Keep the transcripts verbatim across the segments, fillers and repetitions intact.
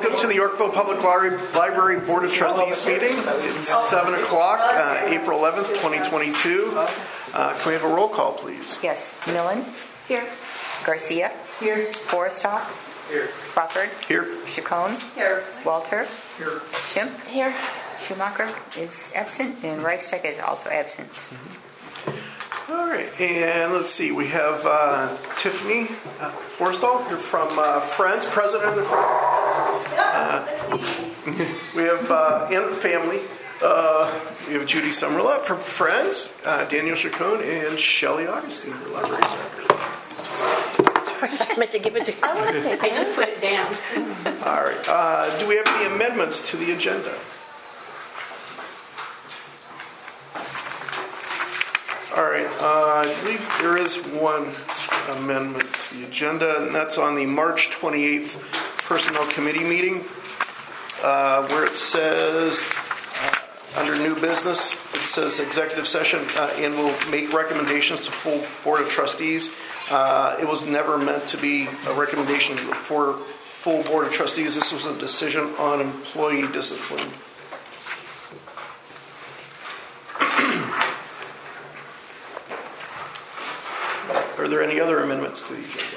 welcome to the Yorkville Public Library Board of Trustees meeting. It's seven o'clock, uh, April eleventh, twenty twenty-two. Uh, can we have a roll call, please? Yes. Millen? Here. Garcia? Here. Forrestock? Here. Crawford? Here. Chacon? Here. Walter? Here. Schimpf? Here. Schumacher is absent, and Reichstag is also absent. Mm-hmm. All right, and let's see, we have uh, Tiffany uh, Forstall. You're from uh, Friends, president of the Friends. Uh, we have uh, and family. Uh, we have Judy Summerlett from Friends, uh, Daniel Chacon, and Shelley Augustine, the library director. Sorry, I meant to give it to you. I just put it down. All right, uh, do we have any amendments to the agenda? All right, uh, I believe there is one amendment to the agenda, and that's on the March twenty-eighth Personnel Committee meeting, uh, where it says, uh, under new business, it says executive session, uh, and will make recommendations to full Board of Trustees. Uh, it was never meant to be a recommendation for full Board of Trustees. This was a decision on employee discipline. Are there any other amendments to the agenda?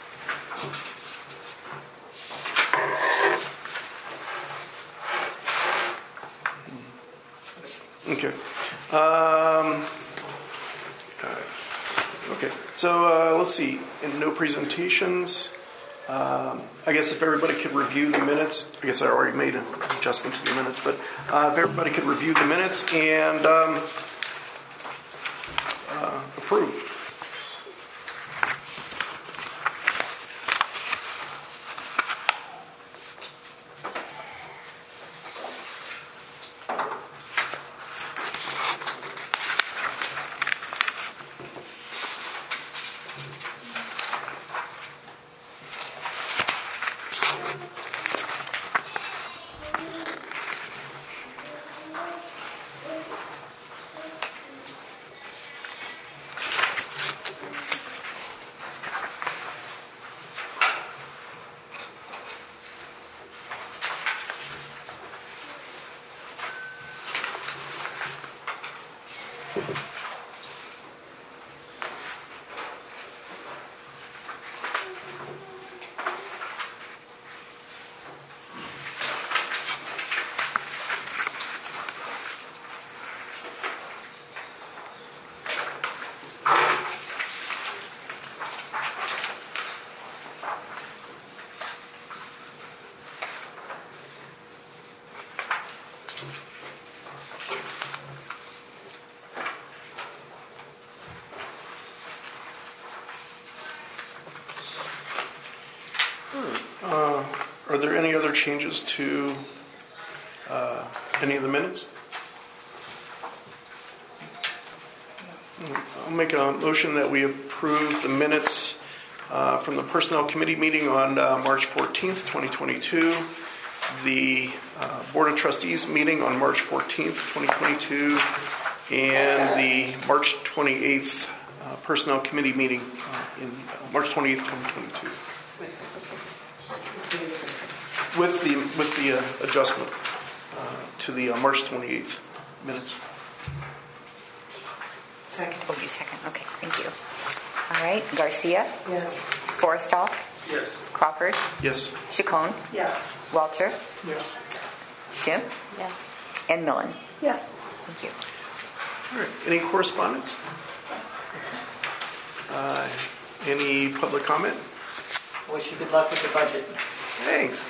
Okay. Um, okay. So uh, let's see. And no presentations. Um, I guess if everybody could review the minutes. I guess I already made an adjustment to the minutes, but uh, if everybody could review the minutes and um, uh, approve. Uh, are there any other changes to uh, any of the minutes? I'll make a motion that we approve the minutes uh, from the Personnel Committee meeting on uh, March fourteenth, twenty twenty-two, the uh, Board of Trustees meeting on March fourteenth, twenty twenty-two, and the March twenty-eighth uh, Personnel Committee meeting uh, in uh, March twenty-eighth, twenty twenty-two. With the with the uh, adjustment uh, to the uh, March twenty-eighth minutes. Second. Oh, you second. Okay, thank you. All right, Garcia? Yes. Forrestock? Yes. Crawford? Yes. Chacon? Yes. Walter? Yes. Schimpf? Yes. And Millen? Yes. Thank you. All right. Any correspondence? Uh, any public comment? Wish you good luck with the budget. Thanks.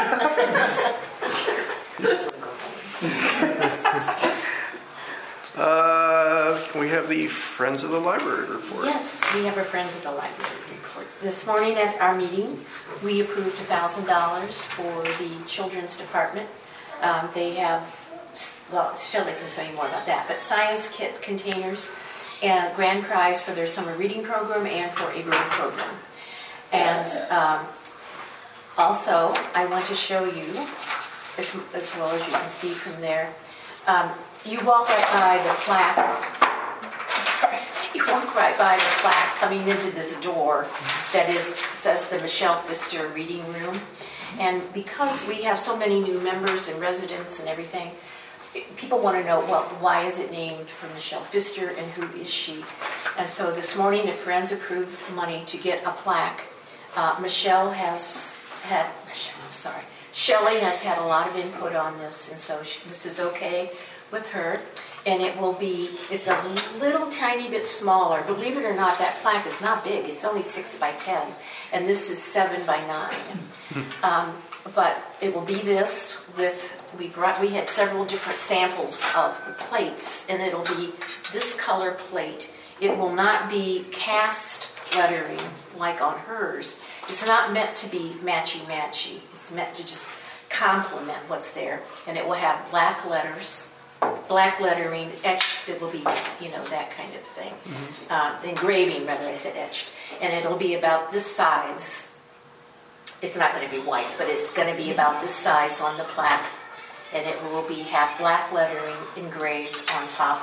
uh, can we have the Friends of the Library report? Yes, we have our Friends of the Library report. This morning at our meeting, we approved one thousand dollars for the Children's Department. Um, they have, well, Shelley can tell you more about that, but science kit containers and grand prize for their summer reading program and for a group program. And um, also, I want to show you, as, as well as you can see from there, um, you walk up by the plaque. I'm sorry, you walk walk right by the plaque coming into this door that is says the Michelle Pfister Reading Room. And because we have so many new members and residents and everything, people want to know, well, why is it named for Michelle Pfister and who is she? And so this morning, the Friends approved money to get a plaque. Uh, Michelle has had, Michelle, I'm sorry, Shelley has had a lot of input on this, and so she, this is okay with her. And it will be, it's a little tiny bit smaller. Believe it or not, that plaque is not big. It's only six by ten, and this is seven by nine. Um, but it will be this with, we brought, we had several different samples of plates, and it'll be this color plate. It will not be cast lettering like on hers. It's not meant to be matchy-matchy. It's meant to just complement what's there. And it will have black letters, black lettering, etched. It will be, you know, that kind of thing. Mm-hmm. uh, engraving, rather, I said etched. And it'll be about this size. It's not going to be white, but it's going to be about this size on the plaque. And it will be have black lettering engraved on top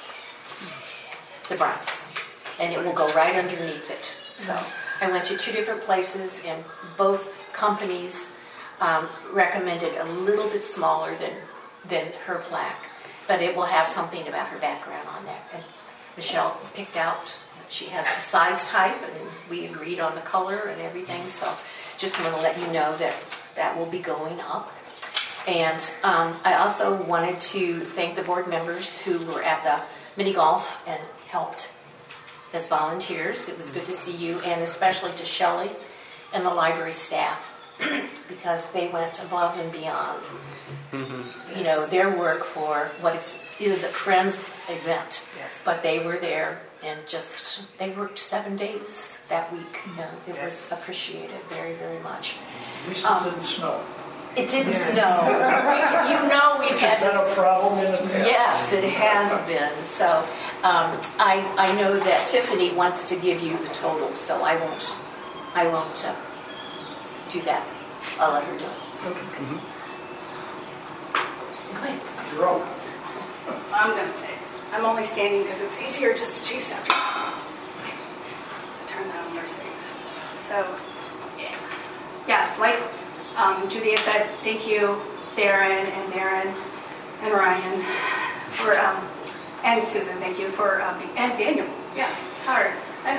of the bronze. And it will go right underneath it. So I went to two different places, and both companies um, recommended a little bit smaller than than her plaque, but it will have something about her background on there. And Michelle picked out, she has the size type, and we agreed on the color and everything. So just want to let you know that that will be going up. And um, I also wanted to thank the board members who were at the mini golf and helped as volunteers. It was good to see you, and especially to Shelley and the library staff, because they went above and beyond, mm-hmm. you know, their work for what is, is a Friends event. Yes. But they were there and just, they worked seven days that week. Mm-hmm. And it yes. was appreciated very, very much. At least it um, didn't snow. It didn't yes. snow. You know we've had this. Is that a problem in the past? Yes, it has been. So um, I I know that Tiffany wants to give you the totals, so I won't I won't uh, do that. I'll let her do it. Okay. Mm-hmm. Go ahead. You're up. I'm going to say I'm only standing because it's easier just to chase after you. To turn that on their face. So yeah. Yes, like. Um, Judy had said, thank you, Theron and Darren and Ryan, for, um, and Susan, thank you for, uh, being, and Daniel, yeah, hard,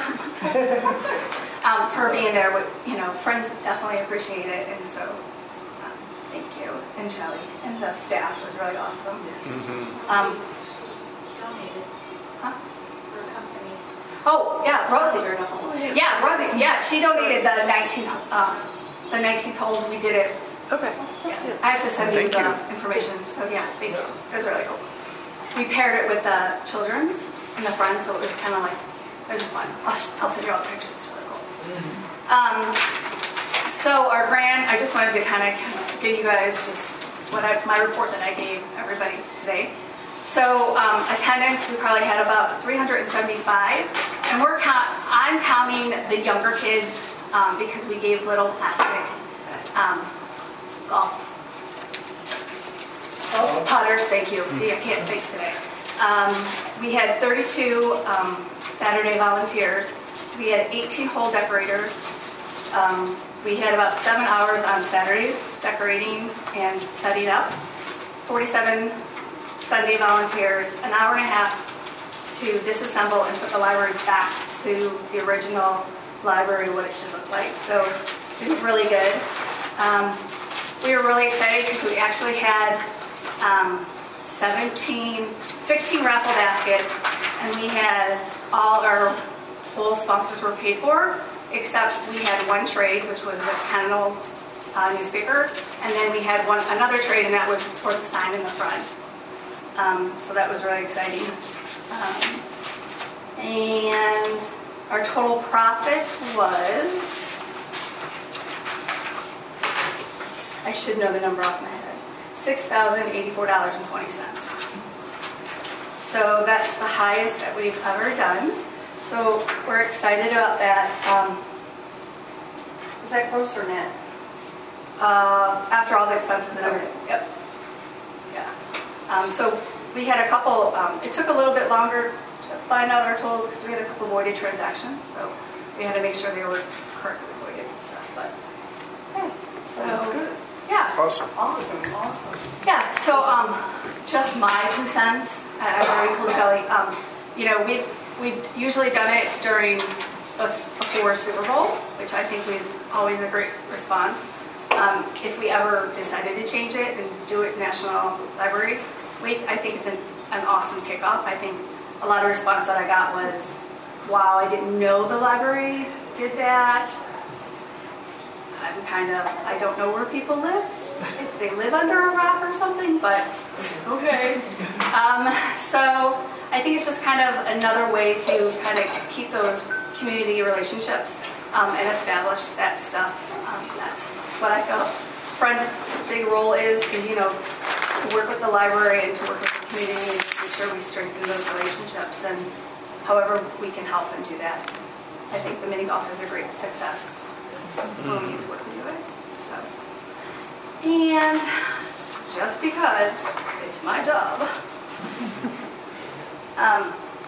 um, for being there with, you know, Friends definitely appreciate it, and so, um, thank you, and Shelley, and the staff was really awesome. Yes. Mm-hmm. Um, donated. Huh? For a company. Oh, yeah, Rosie. Yeah, Rosie, yeah, she donated the nineteenth, um, the nineteenth hole, we did it. Okay. Let's Yeah. do it. I have to send you Thank the you. information. So yeah, thank you. It was really cool. We paired it with uh, children's in the front, so it was kind of like, it was fun. I'll, I'll send you all the pictures. It's really cool. Mm-hmm. Um, so our grant, I just wanted to kind of give you guys just what I, my report that I gave everybody today. So um, attendance, we probably had about three hundred seventy-five, and we're count, I'm counting the younger kids. Um, because we gave little plastic um, golf oh. putters. Thank you. See, I can't think today. Um, we had thirty-two um, Saturday volunteers. We had eighteen hole decorators. Um, we had about seven hours on Saturdays decorating and setting up. forty-seven Sunday volunteers. An hour and a half to disassemble and put the library back to the original library, what it should look like. So it was really good. Um, we were really excited because we actually had um, seventeen, sixteen raffle baskets, and we had all our whole sponsors were paid for, except we had one trade, which was the Kendall uh, newspaper, and then we had one another trade, and that was for the sign in the front. Um, so that was really exciting. Um, and our total profit was, I should know the number off my head, six thousand eighty-four dollars and twenty cents. So that's the highest that we've ever done. So we're excited about that. Um, Is that gross or net? uh, after all the expenses and everything. Yep. Yeah. Um, so we had a couple, um, it took a little bit longer to find out our totals because we had a couple voided transactions, so we had to make sure they were correctly voided and stuff. But okay, so That's good. yeah, Awesome. awesome, awesome. Yeah, so um, just my two cents. I- I've already told Shelley. Um, you know, we've we've usually done it during us before Super Bowl, which I think was always a great response. Um, if we ever decided to change it and do it National Library Week, I think it's an, an awesome kickoff. I think a lot of response that I got was, wow, I didn't know the library did that. I'm kind of, I don't know where people live, if they live under a rock or something, but okay. Um, so I think it's just kind of another way to kind of keep those community relationships um, and establish that stuff. Um, that's what I feel Friends' big role is to, you know, to work with the library and to work with the community and to make sure we strengthen those relationships and however we can help and do that. I think the mini golf is a great success when we get to work with you guys. So, and just because it's my job, um,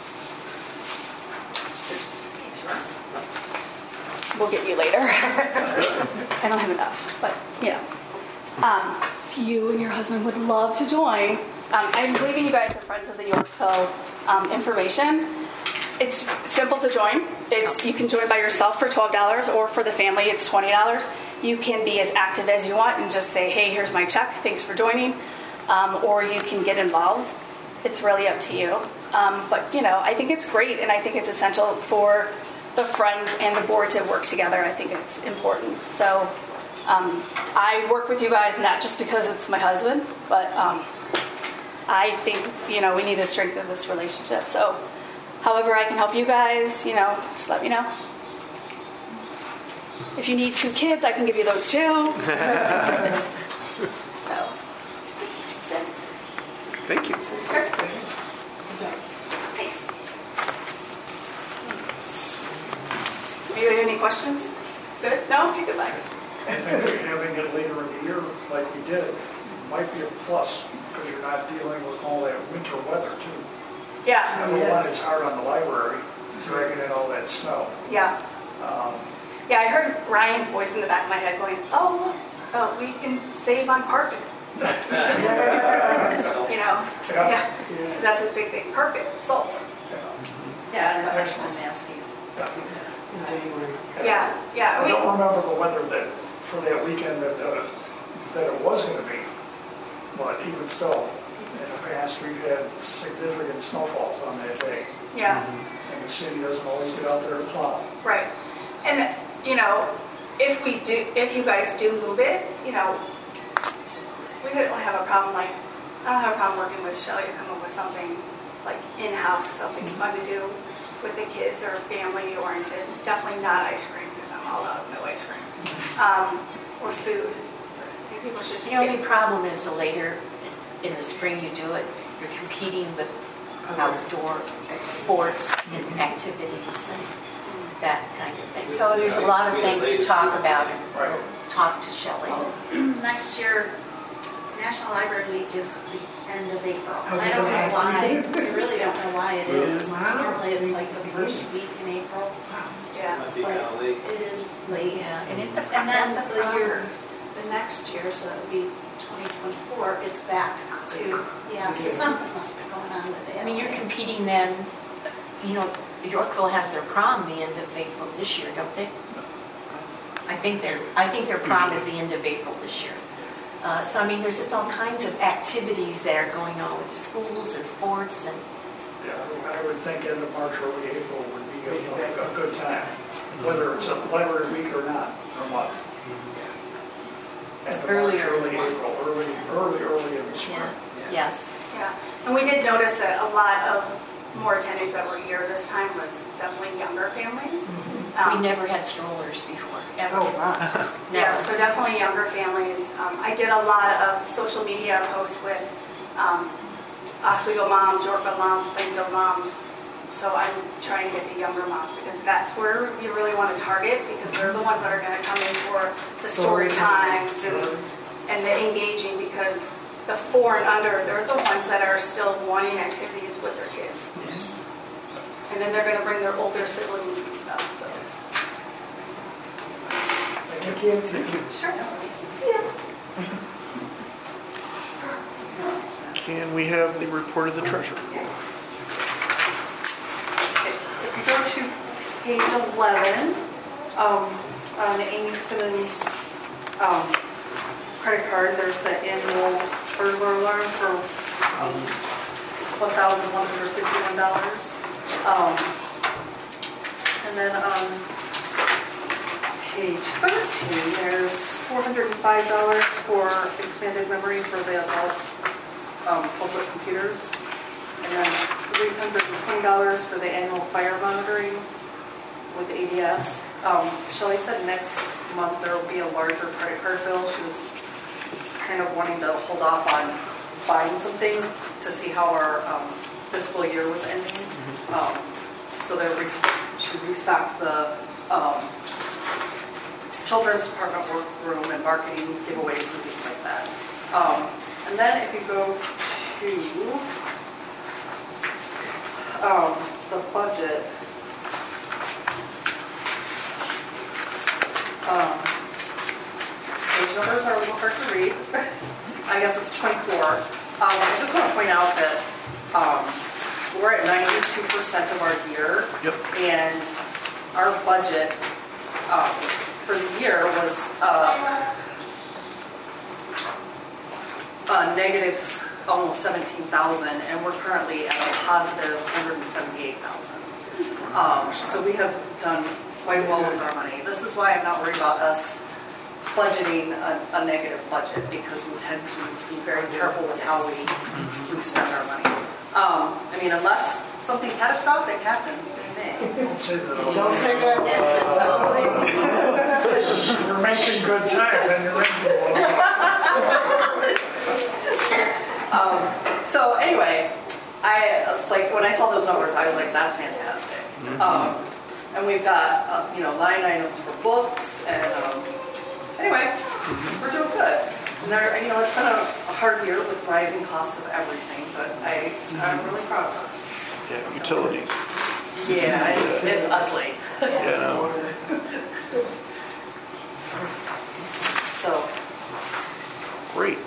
we'll get you later. I don't have enough, but you know, um, if you and your husband would love to join, um, I'm leaving you guys the Friends of the Yorkville um, information. It's simple to join. It's you can join by yourself for twelve dollars, or for the family, it's twenty dollars. You can be as active as you want and just say, "Hey, here's my check. Thanks for joining," um, or you can get involved. It's really up to you. Um, but you know, I think it's great, and I think it's essential for the Friends and the board to work together. I think it's important. So um, I work with you guys not just because it's my husband, but um, I think you know we need to strengthen this relationship. So. However I can help you guys, you know, just let me know. If you need two kids, I can give you those too. So, that's it. Thank you. Sure. Thanks. Do you have any questions? Good? No? Okay, good. Bye. I think that having it later in the year, like we did, might be a plus, because you're not dealing with all that winter weather, too. Yeah. Number one, it's hard on the library, dragging in all that snow. Yeah. Um, Yeah, I heard Ryan's voice in the back of my head going, oh, look, oh, we can save on carpet. You know? Yeah. Yeah. 'Cause that's his big thing. Carpet, salt. Yeah, and that's Excellent. nasty. Yeah, yeah. I We, don't remember the weather that, for that weekend that, uh, that it was going to be, but even still, in the past, we've had significant snowfalls on that day, yeah. and the city doesn't always get out there to plow. Right. And, you know, if we do, if you guys do move it, you know, we don't have a problem, like, I don't have a problem working with Shelley to come up with something, like, in-house, something fun to do with the kids or family-oriented. Definitely not ice cream, because I'm all out of no ice cream. Um, or food. I think people should just The only be, problem is the later in the spring you do it, you're competing with outdoor sports and activities and that kind of thing. So there's a lot of things to talk about and Right. talk to Shelley. Next year, National Library Week is the end of April. I was I don't know gonna ask why. you. I really don't know why it Really? is. Wow. Normally it's like the first week in April. yeah. Might be kind of late. It is late. Yeah, and it's a, And then that's a the problem. year, the next year, so that would be twenty twenty-four, it's back to, yeah, so something must be going on with it. I mean, you're competing then, you know, Yorkville has their prom the end of April this year, don't they? I think their I think their prom is the end of April this year. Uh, so I mean, there's just all kinds of activities that are going on with the schools and sports and Yeah, I would- I would think end of March, early April would be a, a good time, whether it's a library week or not, or what. End of March, Earlier. early April, early, early, early in the spring. yeah, yes. Yeah, and we did notice that a lot of more attendees that were here this time was definitely younger families. Um, We never had strollers before, ever. Oh, wow. Yeah, Never. so definitely younger families. Um, I did a lot of social media posts with um, Oswego moms, Yorkville moms, Plainfield moms. So I'm trying to get the younger moms because that's where you really want to target because they're the ones that are going to come in for the story times and, and the engaging because the four and under, they're the ones that are still wanting activities with their kids. Yes. And then they're going to bring their older siblings and stuff, so. Thank you. Thank you. Sure. Yeah. Can we have the report of the treasurer? If you go to page eleven, um, on Amy Simmons' um, credit card, there's the annual burglar alarm for um, one thousand one hundred fifty-one dollars. Um, and then on page thirteen, there's four hundred five dollars for expanded memory for the adult um, public computers. And then three hundred twenty dollars for the annual fire monitoring with A D S. Um, Shelley said next month there will be a larger credit card bill. She was kind of wanting to hold off on buying some things to see how our um, fiscal year was ending. Mm-hmm. um, so they should restock the um, children's department workroom and marketing giveaways and things like that. Um, and then if you go to um, the budget, um, those numbers are a little hard to read. I guess it's twenty-four. Um, I just want to point out that um, we're at ninety-two percent of our year, Yep. and our budget um, for the year was uh, a negative almost seventeen thousand, and we're currently at a positive one hundred seventy-eight thousand. Um, so we have done quite well with our money. This is why I'm not worried about us budgeting a, a negative budget, because we tend to be very careful with how we, we spend our money. Um, I mean, unless something catastrophic happens, we may. Don't say that. Don't say that. We're making good time, and you're making um, So anyway, I like when I saw those numbers, I was like, "That's fantastic." Mm-hmm. Um, and we've got uh, you know line items for books, and um, anyway, mm-hmm. we're doing good. And there, you know, it's been a, a hard year with rising costs of everything, but I, mm-hmm. I'm really proud of us. Yeah, utilities. So, yeah, it's, it's ugly. Yeah, no. So Great.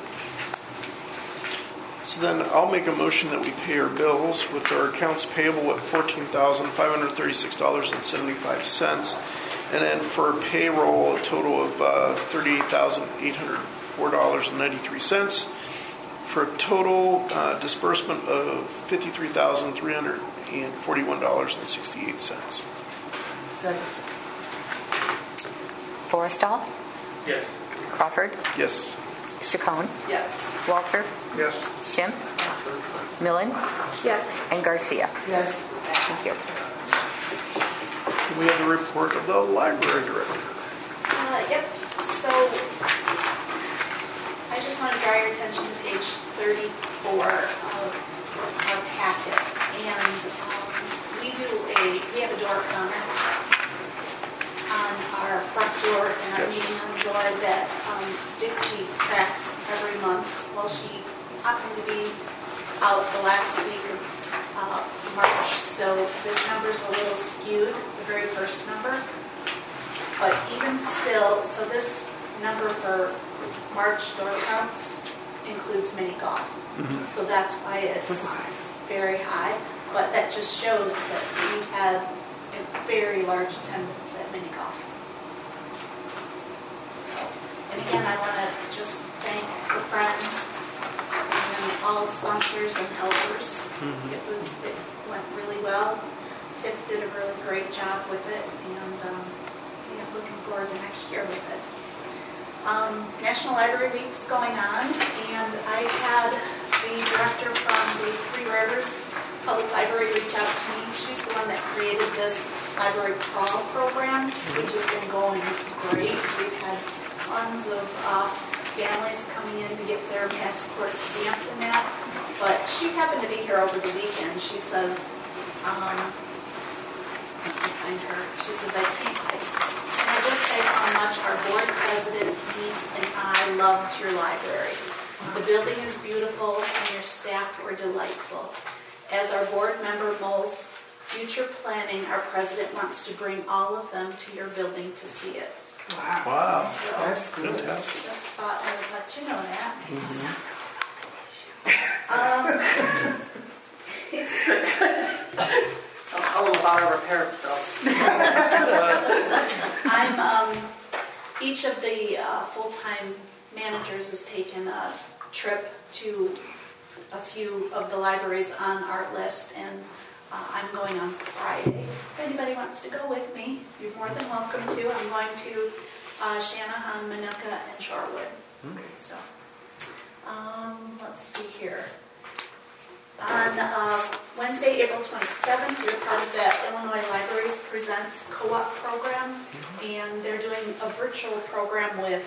So then I'll make a motion that we pay our bills with our accounts payable at fourteen thousand five hundred thirty-six dollars and seventy-five cents. And then for payroll, a total of uh, thirty-eight thousand eight hundred four dollars and ninety-three cents. For a total uh, disbursement of fifty-three thousand three hundred forty-one dollars and sixty-eight cents. Second. Forrestal, Yes. Crawford, Yes. Chacon, yes. Walter, Yes. Schimpf, Millen, Yes. and Garcia. Yes. Thank you. We have the report of the library director. Uh, yep, so I just want to draw your attention to page thirty-four of our packet. And um, we do a, we have a door counter on our front door and our Yes. meeting room door that um, Dixie tracks every month. Well, she happened to be out the last week of uh, March, so this number's a little skewed, the very first number. But even still, so this number for March door counts includes mini golf. Mm-hmm. So that's why it's very high. But that just shows that we had a very large attendance at mini golf. So, and again, I want to just thank the friends and all sponsors and helpers. Mm-hmm. It was it went really well. Tiff did a really great job with it, and um, yeah, looking forward to next year with it. Um, National Library Week's going on, and I had the director from the Three Rivers Public Library reach out to me. She's the one that created this library crawl program, which has been going great. We've had tons of uh, families coming in to get their passport stamped and that. But she happened to be here over the weekend. She says, um, let me find her. She says, I can't, I, can I just say how much our board president, niece, and I loved your library. The building is beautiful and your staff were delightful. As our board member Moles future planning, our president wants to bring all of them to your building to see it. Wow. Wow. So That's good. Fantastic. just thought I would let you know that. I'll tell them about our repair bill. I'm, um, each of the uh, full-time managers has taken a trip to a few of the libraries on our list, and uh, I'm going on Friday. If anybody wants to go with me, you're more than welcome to. I'm going to uh, Shanahan, Minooka, and Shorewood. So, um, let's see here. On uh, Wednesday, April twenty-seventh, you're part of that Illinois Libraries Presents Co-op program, and they're doing a virtual program with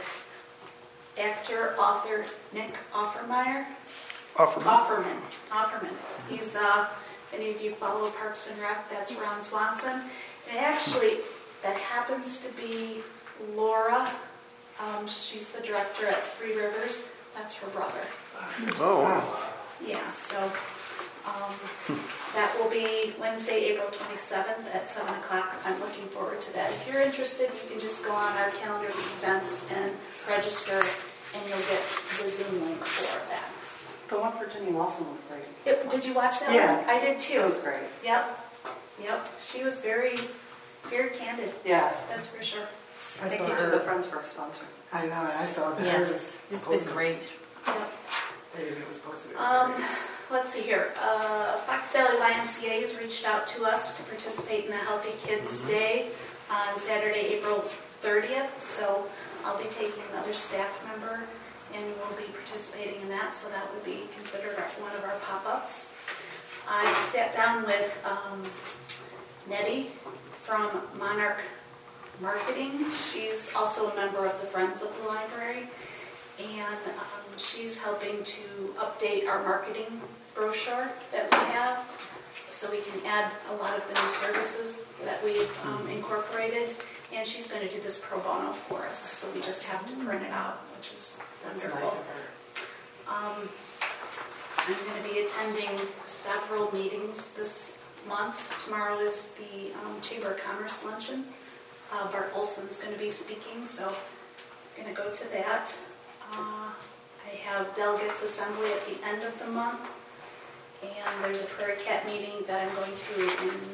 actor, author Nick Offermeyer. Offerman. Offerman. Offerman. He's, uh, any of you follow Parks and Rec, that's Ron Swanson. And actually, that happens to be Laura. Um, she's the director at Three Rivers. That's her brother. Oh, wow. Yeah, so um, that will be Wednesday, April twenty-seventh at seven o'clock. I'm looking forward to that. If you're interested, you can just go on our calendar of events and register, and you'll get the Zoom link for that. The one for Jenny Lawson was great. It, did you watch that Yeah. one? I did too. It was great. Yep. Yep. She was very, very candid. Yeah. That's for sure. I Thank saw you to her. the Friends for sponsoring. I know. I saw that. Yes, Her it's been posted. great. Yep. David was posted. Um, let's see here. Uh, Fox Valley Y M C A has reached out to us to participate in the Healthy Kids Day on Saturday, April thirtieth. So I'll be taking another staff member, and we'll be participating in that. So that would be considered our, one of our pop-ups. I sat down with um, Nettie from Monarch Marketing. She's also a member of the Friends of the Library, and um, she's helping to update our marketing brochure that we have, so we can add a lot of the new services that we've um, incorporated. And she's going to do this pro bono for us, so we just have to print it out, which is That's wonderful. nice of her. Um, I'm going to be attending several meetings this month. Tomorrow is the um, Chamber of Commerce luncheon. Uh, Bart Olson's going to be speaking, so I'm going to go to that. Uh, I have delegates assembly at the end of the month, and there's a Prairie Cat meeting that I'm going to in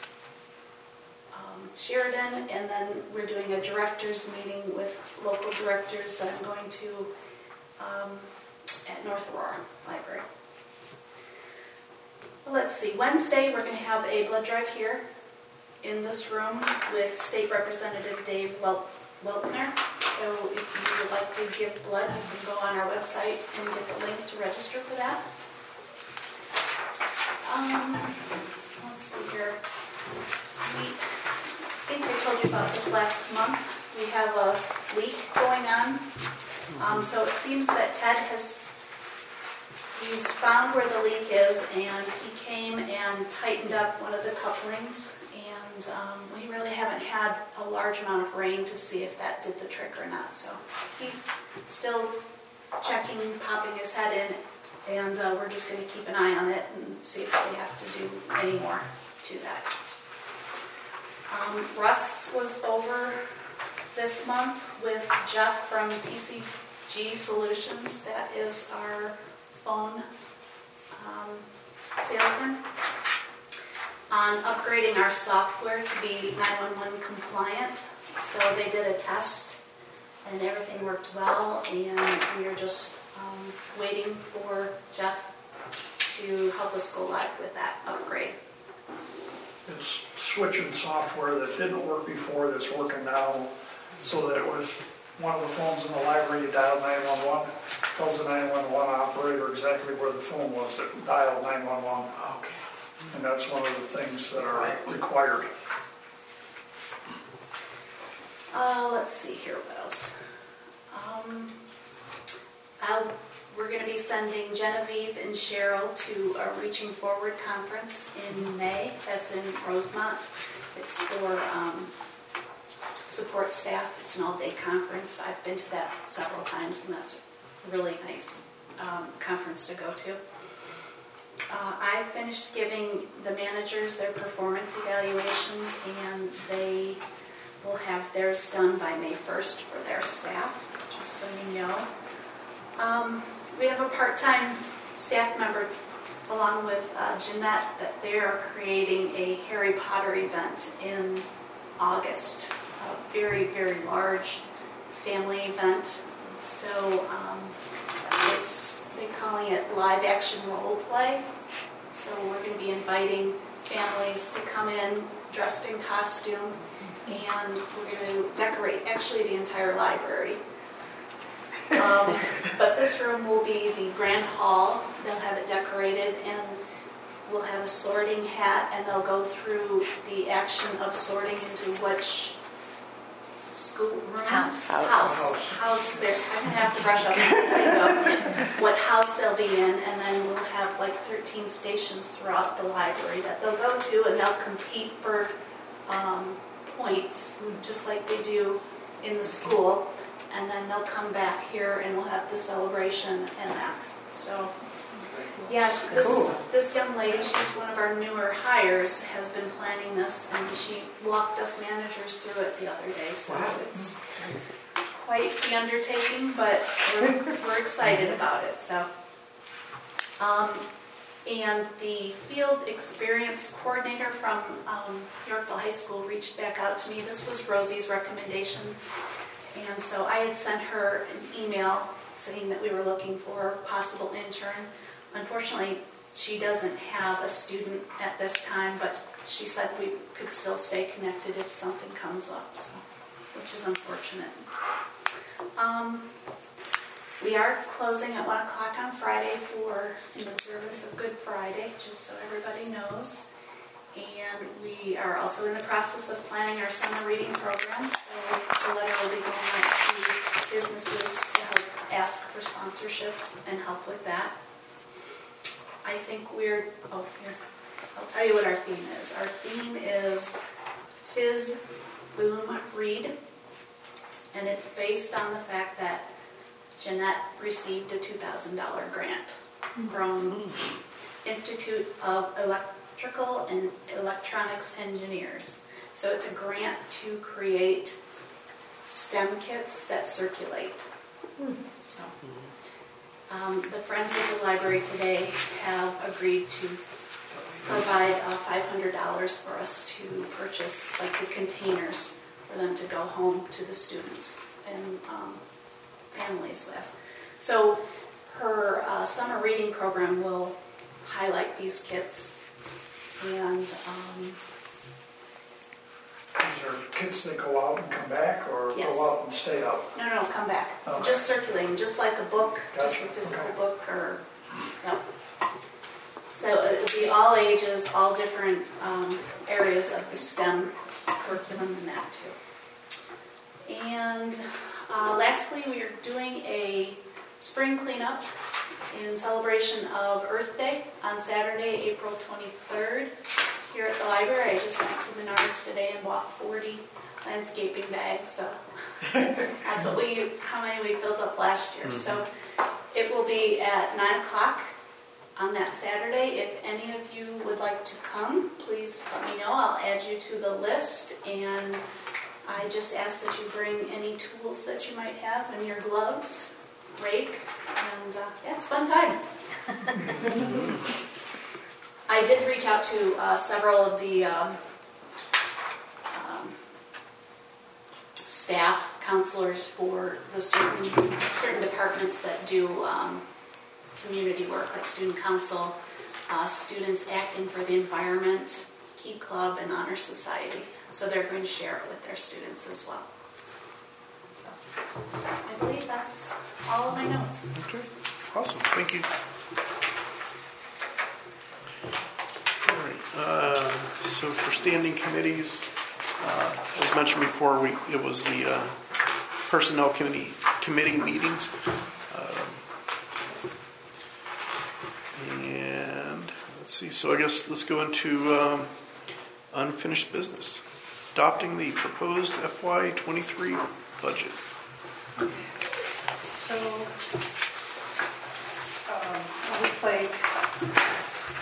um, Sheridan, and then we're doing a directors meeting with local directors that I'm going to um, at North Aurora Library. Let's see, Wednesday we're going to have a blood drive here in this room with State Representative Dave Wel- Weltner. So if you would like to give blood, you can go on our website and get the link to register for that. Um, let's see here. We, I think I told you about this last month. We have a leak going on. Um, so it seems that Ted has, he's found where the leak is, and he came and tightened up one of the couplings. And um, we really haven't had a large amount of rain to see if that did the trick or not. So he's still checking, popping his head in, and uh, we're just going to keep an eye on it and see if we have to do any more to that. Um, Russ was over this month with Jeff from T C G Solutions. That is our phone um, salesman, on upgrading our software to be nine one one compliant. So they did a test and everything worked well, and we are just um, waiting for Jeff to help us go live with that upgrade. It's switching software that didn't work before that's working now, so that it was one of the phones in the library, you dial nine one one, tells the nine one one operator exactly where the phone was that dialed nine one one. Okay. And that's one of the things that are required. Uh, let's see here, what else? Um, I'll, we're going to be sending Genevieve and Cheryl to a Reaching Forward conference in May. That's in Rosemont. It's for um, support staff. It's an all-day conference. I've been to that several times, and that's a really nice um, conference to go to. Uh, I finished giving the managers their performance evaluations, and they will have theirs done by May first for their staff, just so you know. Um, we have a part-time staff member along with uh, Jeanette that they are creating a Harry Potter event in August. A very, very large family event. So um, it's, they're calling it live action role play. So we're going to be inviting families to come in dressed in costume, and we're going to decorate actually the entire library. Um, but this room will be the grand hall. They'll have it decorated, and we'll have a sorting hat, and they'll go through the action of sorting into which school room? House. House. House. House. There. I'm going to have to brush up on what house they'll be in, and then we'll have like thirteen stations throughout the library that they'll go to, and they'll compete for um, points, just like they do in the school. And then they'll come back here, and we'll have the celebration and that. So, yeah, she, this Cool. this young lady, she's one of our newer hires, has been planning this, and she walked us managers through it the other day. So Wow. it's quite the undertaking, but we're, we're excited about it. So, um, and the field experience coordinator from um, Yorkville High School reached back out to me. This was Rosie's recommendation. And so I had sent her an email saying that we were looking for a possible intern. Unfortunately, she doesn't have a student at this time, but she said we could still stay connected if something comes up, so, which is unfortunate. Um, we are closing at one o'clock on Friday for an observance of Good Friday, just so everybody knows. And we are also in the process of planning our summer reading program. So the letter will be going out to businesses to help ask for sponsorships and help with that. I think we're, oh, here, I'll tell you what our theme is. Our theme is Fizz, Boom, Read. And it's based on the fact that Jeanette received a two thousand dollars grant from Institute of Electrical Electrical and Electronics Engineers. So it's a grant to create STEM kits that circulate. So um, the Friends of the Library today have agreed to provide uh, five hundred dollars for us to purchase like the containers for them to go home to the students and um, families with. So her uh, summer reading program will highlight these kits. And um, These are kids that go out and come back, or Yes. go out and stay out? no, no, come back. Okay. Just circulating, just like a book, just a Gotcha. physical Okay. book, or yep. So it'll be all ages, all different um, areas of the STEM curriculum and that too. And uh, lastly, we are doing a spring cleanup in celebration of Earth Day on Saturday, April twenty-third, here at the library. I just went to Menards today and bought forty landscaping bags, so that's what we, how many we filled up last year. Mm-hmm. So it will be at nine o'clock on that Saturday. If any of you would like to come, please let me know. I'll add you to the list, and I just ask that you bring any tools that you might have and your gloves. Rake, and uh, yeah, it's a fun time. I did reach out to uh, several of the um, um, staff counselors for the certain certain departments that do um, community work, like student council, uh, students acting for the environment, Key Club, and Honor Society. So they're going to share it with their students as well. I believe that's all of my notes. Okay, awesome, thank you. All right, uh, so for standing committees, uh, as mentioned before, we it was the uh, personnel committee committee meetings, um, and let's see. So I guess let's go into um, unfinished business. Adopting the proposed F Y twenty-three budget. So, um, it looks like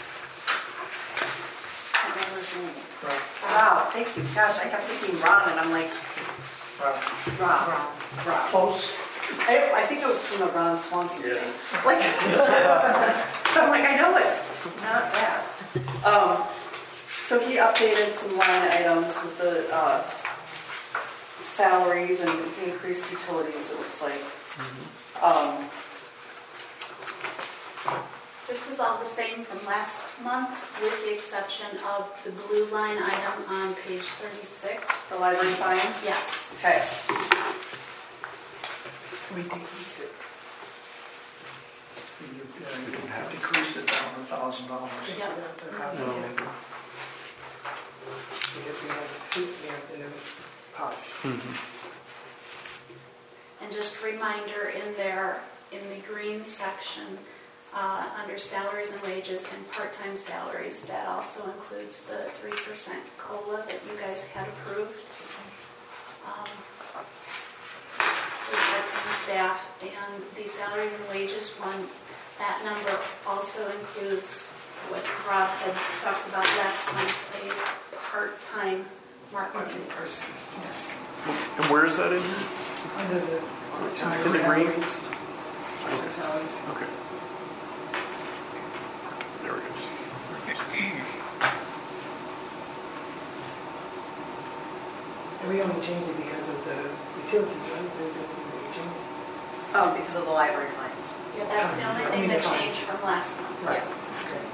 thank you. Gosh, I kept thinking Ron, and I'm like, Uh, Rob. Rob. Close. I, I think it was from the Ron Swanson thing. Like, so I'm like, I know it's not that. Um, so he updated some line items with the uh, salaries and increased utilities, it looks like. Um, This is all the same from last month, with the exception of the blue line item on page thirty-six. the library fines? Yes. Okay. We decreased it. You, yeah, you have decreased it down a thousand dollars. Yep. Not to have No. it. Because we have food, we have the pots. And just a reminder in there, in the green section, uh, under salaries and wages and part-time salaries, that also includes the three percent COLA that you guys had approved. Um, for part-time staff, and the salaries and wages one, that number also includes what Rob had talked about last month, a part-time marketing Working person, yes. And where is that in here? Under the time In the green? salaries. Part-time salaries. Okay. There we go. And we only changed it because of the utilities, right? There's a big change. Um, because of the library fines. Yeah, that's the only I thing mean, that fine. changed from last month. Right. Yeah. Okay.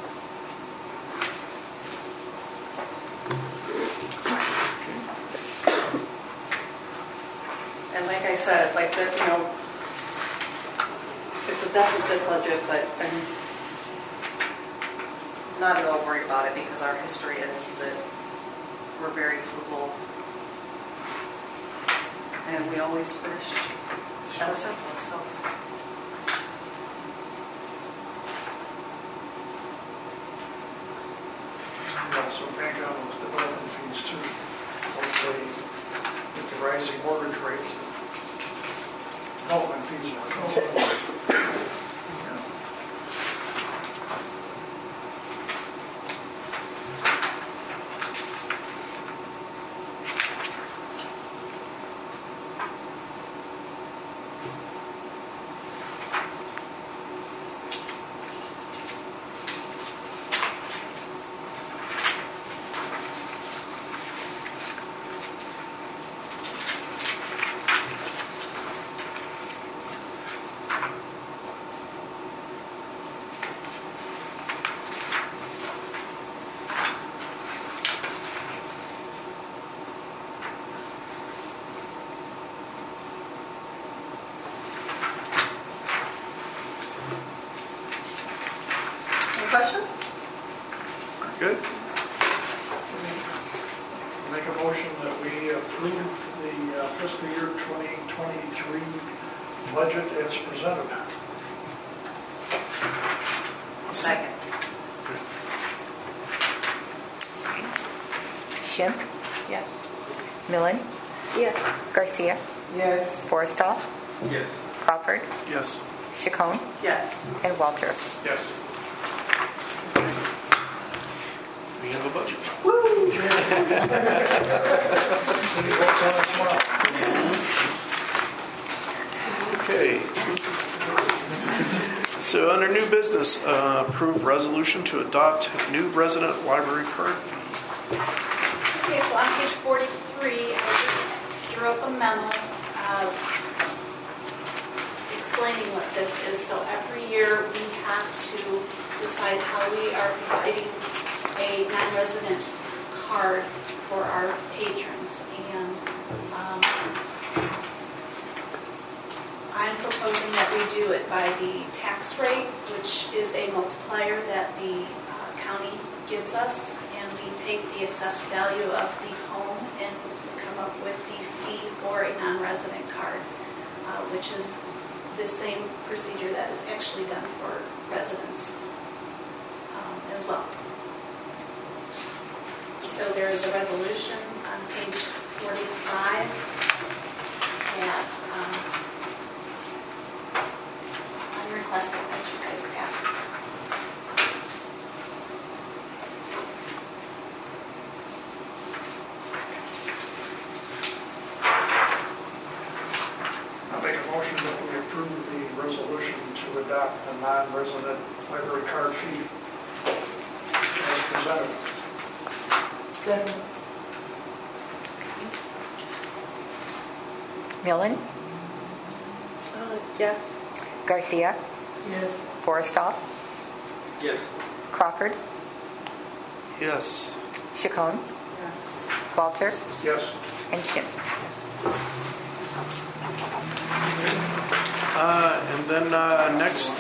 And like I said, like the, you know, it's a deficit budget, but I'm not at all worried about it because our history is that we're very frugal and we always finish at a surplus, so. We also bank on those development fees too. Hopefully, with the rising mortgage rates, development fees will come. Yeah. Any questions? Good. Make a motion that we approve the uh, fiscal year twenty twenty-three budget as presented. Second. Schimpf, Yes. Millen, Yes. Garcia, Yes. Forrestal, Yes. Crawford, Yes. Chacon, Yes. and Walter. Yes. We have a budget. City votes on it tomorrow. Okay. So under new business, uh, approve resolution to adopt new resident library card fee. Okay, so on page forty-three, I just drew up a memo uh, explaining what this is. So every year we have to decide how we are providing a non-resident card for our patrons. And um, I'm proposing that we do it by the tax rate, which is a multiplier that the uh, county gives us, and we take the assessed value of the home and come up with the fee for a non-resident card, uh, which is the same procedure that is actually done for residents um, as well. So there is a resolution on page forty-five that um, I'm requesting that you guys pass. resolution to adopt the non-resident library card fee as presented. Second. Millen, Uh, yes. Garcia, Yes. Forrestall, Yes. Crawford, Yes. Chacon, Yes. Walter, Yes. and Schimm. Uh, And then uh, next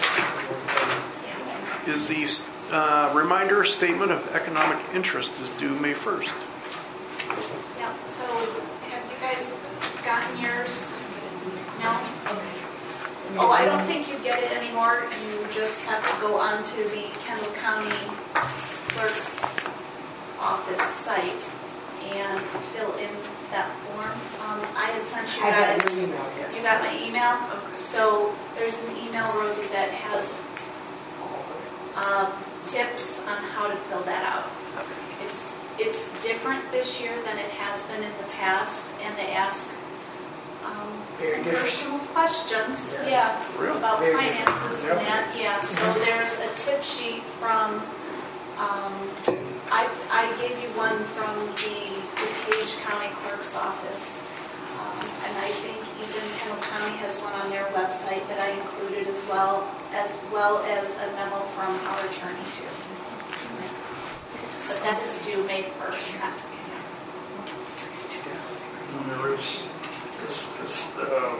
is the uh, reminder statement of economic interest is due May first. Yeah, so have you guys gotten yours? No? Okay. Oh, I don't think you get it anymore. You just have to go onto the Kendall County Clerk's office site and fill in that form. Um, I had sent you I guys. got your email, yes. You got my email? So there's an email, Rosie, that has um, tips on how to fill that out. It's it's different this year than it has been in the past, and they ask um, Very some different. personal questions, Yeah. yeah, Really? about Very finances different. and that, yeah. So there's a tip sheet from. Um, I I gave you one from the DuPage County Clerk's office. Um, and I think even Kendall County has one on their website that I included as well, as well as a memo from our attorney too. But that is due May first. And there is this, this uh,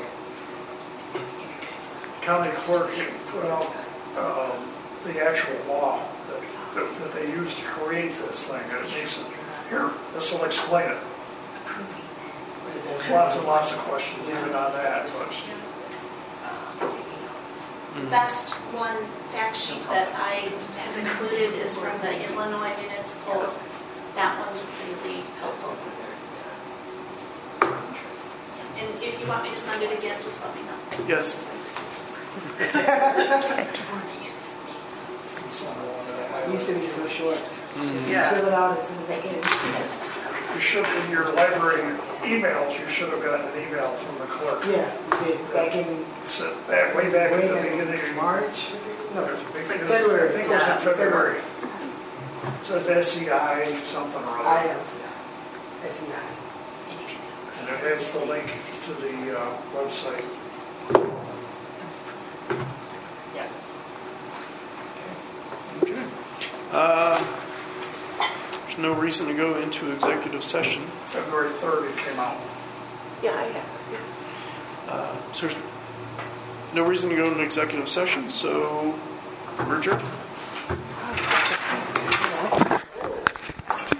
county clerk had put out um, the actual law that, that, that they use to create this thing, and it makes it, here, this will explain it. There's lots and lots of questions even on that, but The best one fact sheet that I have included is from the Illinois Municipal. That one's really helpful. And if you want me to send it again, just let me know. Yes. It used to be so short. Just Yeah. fill it out and send it back in. you should, in your library emails, you should have gotten an email from the clerk. Yeah, we did back in, So, back, way back way at the back beginning in of March? No, There's a big- February. I think it was Yeah, in February. It says S E I something or I other. L C I, S E I. And it has the link to the uh, website. Yeah. Okay. Uh, There's no reason to go into executive session. February third it came out. Yeah, I have. Uh, So there's no reason to go into executive session, so we're adjourned.